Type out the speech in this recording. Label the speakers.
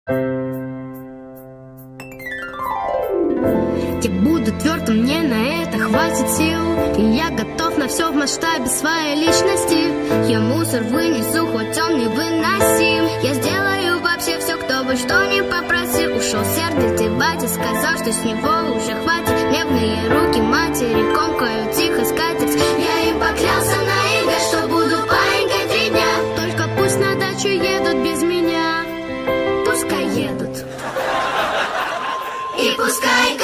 Speaker 1: Я буду твердым, мне на это хватит сил, и я готов на все в масштабе своей личности. Я мусор вынесу, хоть он невыносим. Я сделаю вообще все, кто бы что ни попросил. Ушел сердитый батя, сказал, что с него уже хватит. Нежные руки матери комкают тихо скатерть. Я им поклялся на иго, что буду паинькой 3 дня. Только пусть на дачу едут без меня. Пускай едут. И пускай